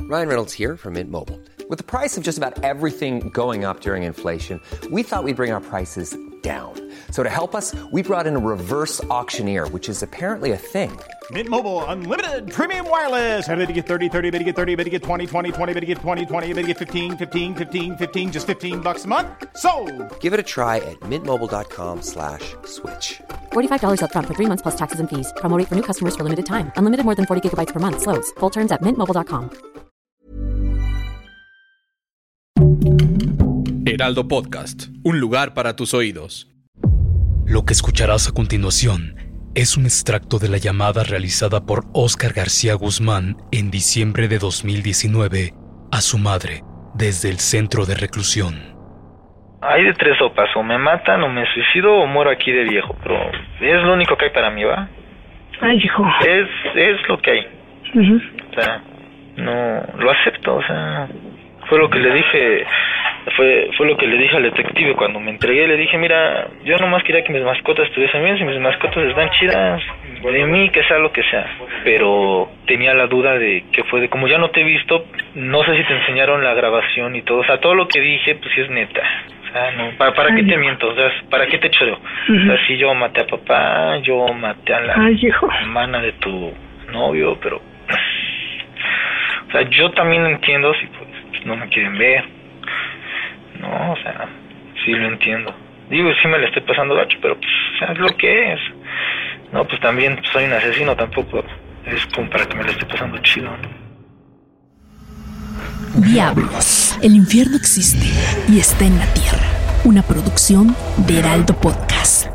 Ryan Reynolds here from Mint Mobile. With the price of just about everything going up during inflation, we thought we'd bring our prices down. So to help us, we brought in a reverse auctioneer, which is apparently a thing. Mint Mobile Unlimited Premium Wireless. How to get 30, 30, bit to get 30, bit to get 20, 20, 20, bit to get 20, 20, bit to get 15, 15, 15, 15, just $15 a month? Sold! Give it a try at mintmobile.com/switch. $45 up front for 3 months plus taxes and fees. Promo rate for new customers for limited time. Unlimited more than 40 gigabytes per month. Slows full terms at mintmobile.com. Heraldo Podcast, un lugar para tus oídos. Lo que escucharás a continuación es un extracto de la llamada realizada por Óscar García Guzmán en diciembre de 2019 a su madre desde el centro de reclusión. Hay de tres sopas, o me matan, o me suicido, o muero aquí de viejo, pero es lo único que hay para mí, ¿va? Ay, hijo. Es lo que hay. Uh-huh. O sea, no, lo acepto, o sea, fue lo que le dije al detective cuando me entregué. Le dije, mira, yo nomás quería que mis mascotas estuviesen bien. Si mis mascotas están chidas, de mí que sea lo que sea. Pero tenía la duda de que fue de, como ya no te he visto, no sé si te enseñaron la grabación y todo. O sea, todo lo que dije, pues sí es neta. O sea, no, ¿para qué te miento? O sea, ¿para qué te choreo? O sea, sí, yo maté a papá, yo maté a la hermana de tu novio, pero... O sea, yo también entiendo si pues no me quieren ver. No, o sea, sí lo entiendo. Digo, sí me la estoy pasando gacho, pero pues, o sea, es lo que es. No, pues también pues, soy un asesino, tampoco es como para que me la esté pasando chido, ¿no? Diablos, el infierno existe y está en la tierra. Una producción de Heraldo Podcast.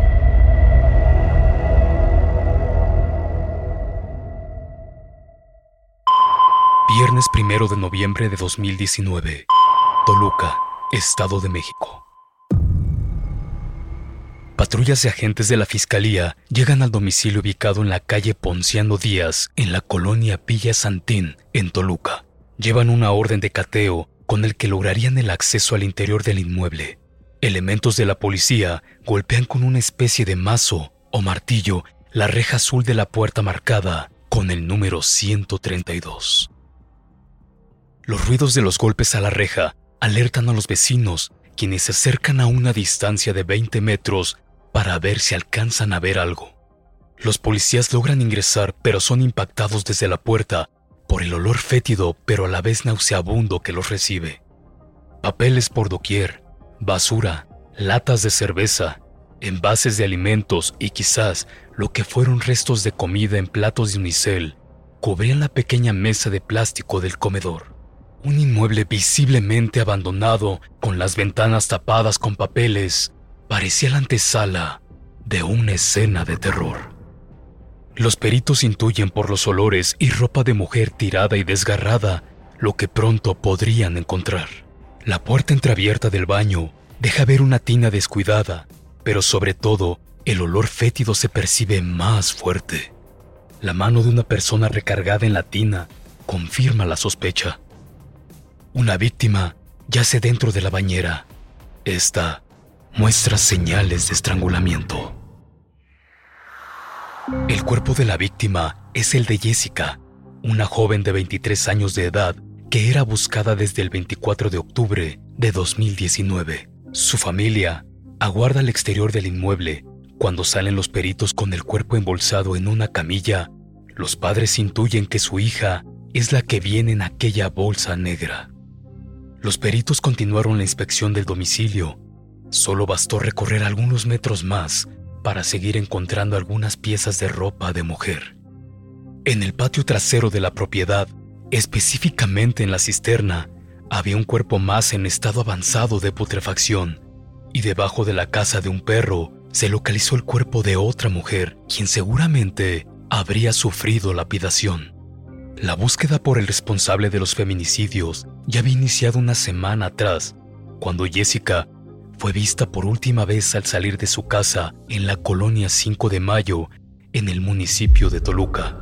Viernes 1 de noviembre de 2019. Toluca, Estado de México. Patrullas de agentes de la Fiscalía llegan al domicilio ubicado en la calle Ponciano Díaz, en la colonia Villa Santín, en Toluca. Llevan una orden de cateo con el que lograrían el acceso al interior del inmueble. Elementos de la policía golpean con una especie de mazo o martillo la reja azul de la puerta marcada con el número 132. Los ruidos de los golpes a la reja alertan a los vecinos, quienes se acercan a una distancia de 20 metros para ver si alcanzan a ver algo. Los policías logran ingresar, pero son impactados desde la puerta por el olor fétido pero a la vez nauseabundo que los recibe. Papeles por doquier, basura, latas de cerveza, envases de alimentos y quizás lo que fueron restos de comida en platos de unicel cubrían la pequeña mesa de plástico del comedor. Un inmueble visiblemente abandonado, con las ventanas tapadas con papeles, parecía la antesala de una escena de terror. Los peritos intuyen por los olores y ropa de mujer tirada y desgarrada lo que pronto podrían encontrar. La puerta entreabierta del baño deja ver una tina descuidada, pero sobre todo, el olor fétido se percibe más fuerte. La mano de una persona recargada en la tina confirma la sospecha. Una víctima yace dentro de la bañera. Esta muestra señales de estrangulamiento. El cuerpo de la víctima es el de Jessica, una joven de 23 años de edad que era buscada desde el 24 de octubre de 2019. Su familia aguarda al exterior del inmueble. Cuando salen los peritos con el cuerpo embolsado en una camilla, los padres intuyen que su hija es la que viene en aquella bolsa negra. Los peritos continuaron la inspección del domicilio. Solo bastó recorrer algunos metros más para seguir encontrando algunas piezas de ropa de mujer. En el patio trasero de la propiedad, específicamente en la cisterna, había un cuerpo más en estado avanzado de putrefacción, y debajo de la casa de un perro se localizó el cuerpo de otra mujer, quien seguramente habría sufrido lapidación. La búsqueda por el responsable de los feminicidios ya había iniciado una semana atrás, cuando Jessica fue vista por última vez al salir de su casa en la colonia 5 de Mayo, en el municipio de Toluca.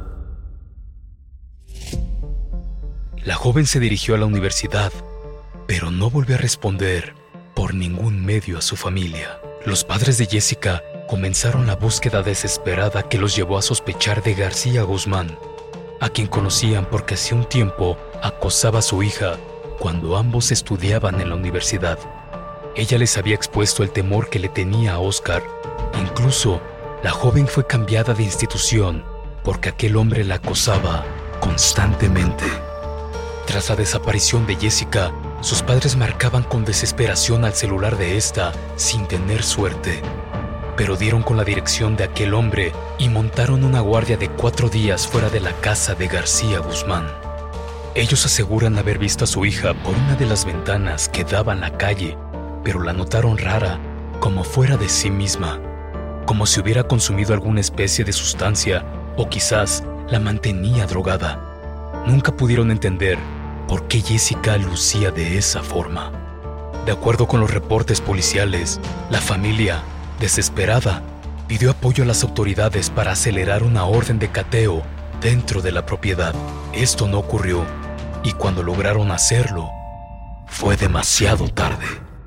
La joven se dirigió a la universidad, pero no volvió a responder por ningún medio a su familia. Los padres de Jessica comenzaron la búsqueda desesperada que los llevó a sospechar de García Guzmán. a quien conocían porque hacía un tiempo acosaba a su hija cuando ambos estudiaban en la universidad. Ella les había expuesto el temor que le tenía a Óscar. Incluso, la joven fue cambiada de institución porque aquel hombre la acosaba constantemente. Tras la desaparición de Jessica, sus padres marcaban con desesperación al celular de esta sin tener suerte. Pero dieron con la dirección de aquel hombre y montaron una guardia de 4 días fuera de la casa de García Guzmán. Ellos aseguran haber visto a su hija por una de las ventanas que daban a la calle, pero la notaron rara, como fuera de sí misma, como si hubiera consumido alguna especie de sustancia o quizás la mantenía drogada. Nunca pudieron entender por qué Jessica lucía de esa forma. De acuerdo con los reportes policiales, la familia, desesperada, pidió apoyo a las autoridades para acelerar una orden de cateo dentro de la propiedad. Esto no ocurrió, y cuando lograron hacerlo, fue demasiado tarde.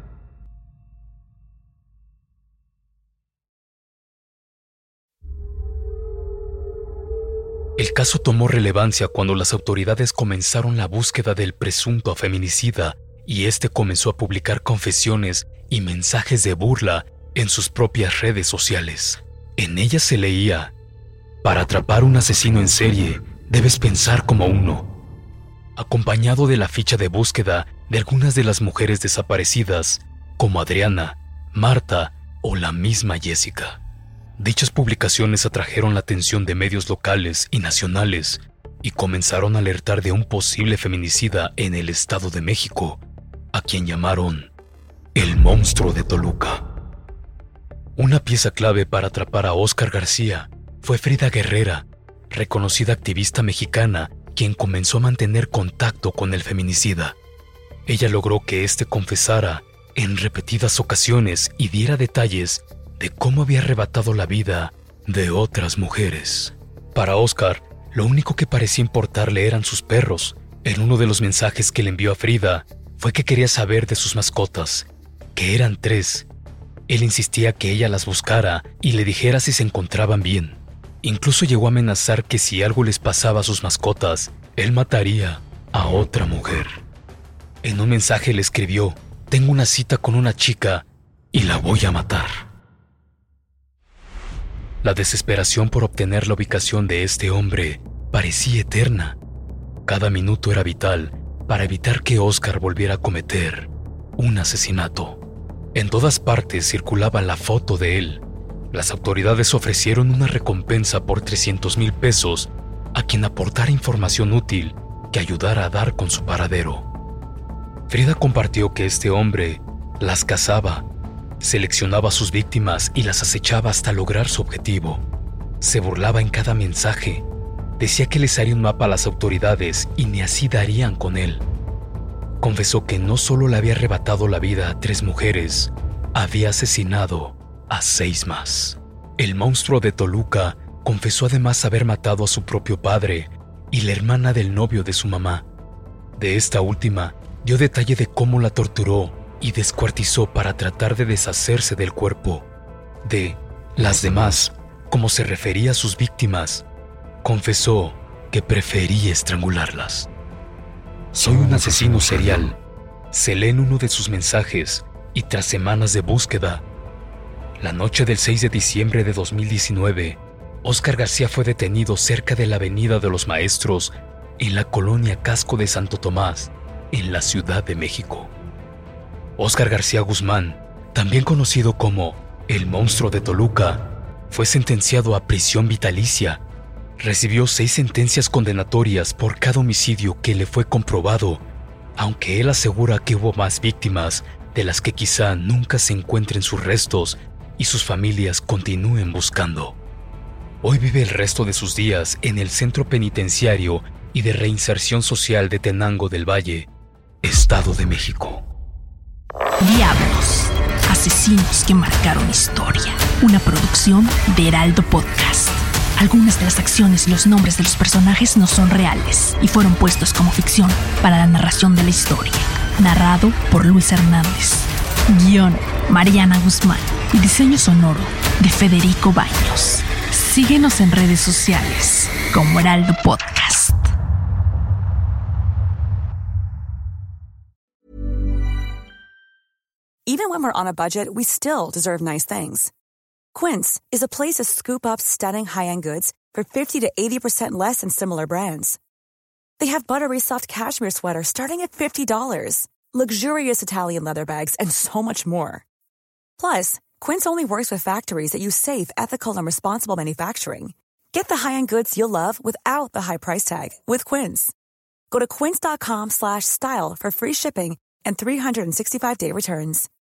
El caso tomó relevancia cuando las autoridades comenzaron la búsqueda del presunto feminicida y este comenzó a publicar confesiones y mensajes de burla en sus propias redes sociales. En ellas se leía: para atrapar un asesino en serie, debes pensar como uno, acompañado de la ficha de búsqueda de algunas de las mujeres desaparecidas, como Adriana, Marta o la misma Jessica. Dichas publicaciones atrajeron la atención de medios locales y nacionales y comenzaron a alertar de un posible feminicida en el Estado de México, a quien llamaron el monstruo de Toluca. Una pieza clave para atrapar a Óscar García fue Frida Guerrera, reconocida activista mexicana, quien comenzó a mantener contacto con el feminicida. Ella logró que éste confesara en repetidas ocasiones y diera detalles de cómo había arrebatado la vida de otras mujeres. Para Óscar, lo único que parecía importarle eran sus perros. En uno de los mensajes que le envió a Frida fue que quería saber de sus mascotas, que eran 3. Él insistía que ella las buscara y le dijera si se encontraban bien. Incluso llegó a amenazar que si algo les pasaba a sus mascotas, él mataría a otra mujer. En un mensaje le escribió: tengo una cita con una chica y la voy a matar. La desesperación por obtener la ubicación de este hombre parecía eterna. Cada minuto era vital para evitar que Óscar volviera a cometer un asesinato. En todas partes circulaba la foto de él. Las autoridades ofrecieron una recompensa por 300,000 pesos a quien aportara información útil que ayudara a dar con su paradero. Frida compartió que este hombre las cazaba, seleccionaba a sus víctimas y las acechaba hasta lograr su objetivo. Se burlaba en cada mensaje. Decía que les haría un mapa a las autoridades y ni así darían con él. Confesó que no solo le había arrebatado la vida a 3 mujeres, había asesinado a 6 más. El monstruo de Toluca confesó además haber matado a su propio padre y la hermana del novio de su mamá. De esta última, dio detalle de cómo la torturó y descuartizó para tratar de deshacerse del cuerpo. De las demás, como se refería a sus víctimas, confesó que prefería estrangularlas. Soy un asesino serial, se lee en uno de sus mensajes, y tras semanas de búsqueda, la noche del 6 de diciembre de 2019, Óscar García fue detenido cerca de la Avenida de los Maestros, en la colonia Casco de Santo Tomás, en la Ciudad de México. Óscar García Guzmán, también conocido como el monstruo de Toluca, fue sentenciado a prisión vitalicia. Recibió 6 sentencias condenatorias por cada homicidio que le fue comprobado, aunque él asegura que hubo más víctimas de las que quizá nunca se encuentren sus restos y sus familias continúen buscando. Hoy vive el resto de sus días en el Centro Penitenciario y de Reinserción Social de Tenango del Valle, Estado de México. Diablos, asesinos que marcaron historia. Una producción de Heraldo Podcast. Algunas de las acciones y los nombres de los personajes no son reales y fueron puestos como ficción para la narración de la historia. Narrado por Luis Hernández. Guión, Mariana Guzmán. Y diseño sonoro de Federico Baños. Síguenos en redes sociales como Heraldo Podcast. Even when we're on a budget, we still deserve nice things. Quince is a place to scoop up stunning high-end goods for 50 to 80% less than similar brands. They have buttery soft cashmere sweaters starting at $50, luxurious Italian leather bags, and so much more. Plus, Quince only works with factories that use safe, ethical, and responsible manufacturing. Get the high-end goods you'll love without the high price tag with Quince. Go to quince.com/style for free shipping and 365-day returns.